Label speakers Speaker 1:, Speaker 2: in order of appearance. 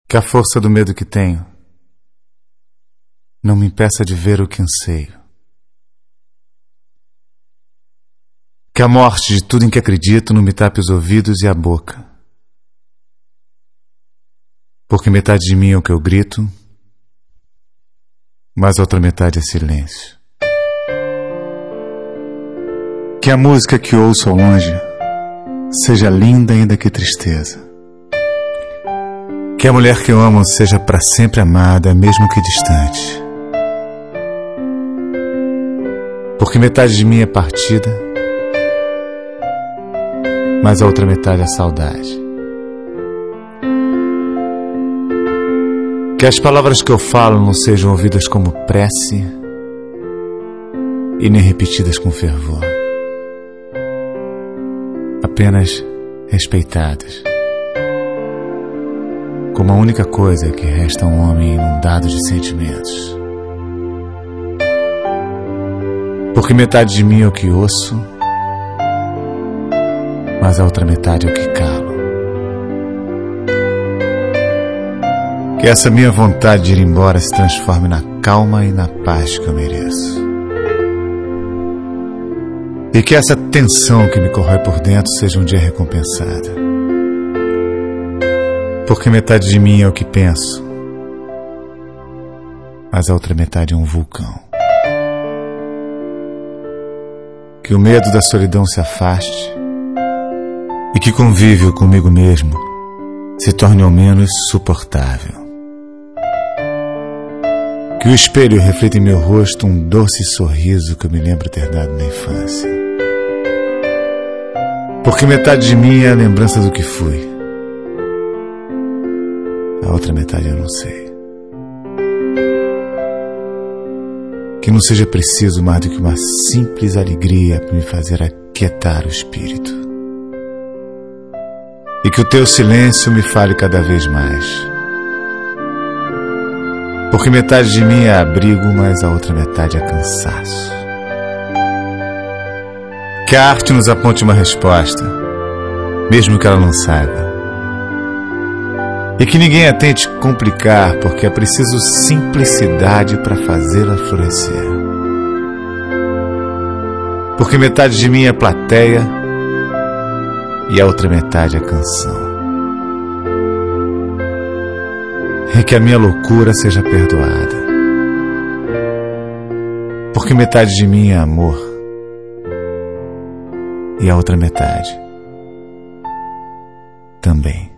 Speaker 1: Que a força do medo que tenho não me impeça de ver o que anseio. Que a morte de tudo em que acredito não me tape os ouvidos e a boca. Porque metade de mim é o que eu grito, mas a outra metade é silêncio. Que a música que ouço ao longe seja linda ainda que tristeza. Que a mulher que eu amo seja para sempre amada, mesmo que distante. Porque metade de mim é partida, mas a outra metade é saudade. Que as palavras que eu falo não sejam ouvidas como prece e nem repetidas com fervor. Apenas respeitadas, como a única coisa que resta a um homem inundado de sentimentos. Porque metade de mim é o que ouço, mas a outra metade é o que calo. Que essa minha vontade de ir embora se transforme na calma e na paz que eu mereço. E que essa tensão que me corrói por dentro seja um dia recompensada. Porque metade de mim é o que penso, mas a outra metade é um vulcão. Que o medo da solidão se afaste e que convívio comigo mesmo se torne ao menos suportável. Que o espelho reflita em meu rosto um doce sorriso que eu me lembro ter dado na infância. Porque metade de mim é a lembrança do que fui, a outra metade eu não sei. Que não seja preciso mais do que uma simples alegria para me fazer aquietar o espírito. E que o teu silêncio me fale cada vez mais. Porque metade de mim é abrigo, mas a outra metade é cansaço. Que a arte nos aponte uma resposta, mesmo que ela não saiba. E que ninguém a tente complicar, porque é preciso simplicidade para fazê-la florescer. Porque metade de mim é plateia e a outra metade é canção. E que a minha loucura seja perdoada. Porque metade de mim é amor e a outra metade também.